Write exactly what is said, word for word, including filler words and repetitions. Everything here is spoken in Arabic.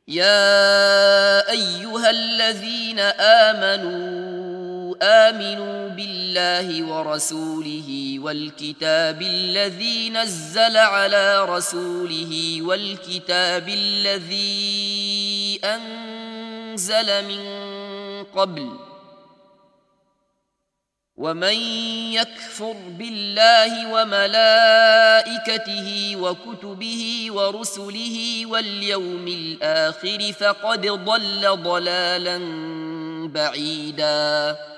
يا أيها الذين آمنوا آمنوا بالله ورسوله والكتاب الذي نزل على رسوله والكتاب الذي أنزل من قبل ومن يكفر بالله وملائكته وكتبه ورسله واليوم الآخر فقد ضل ضلالا بعيدا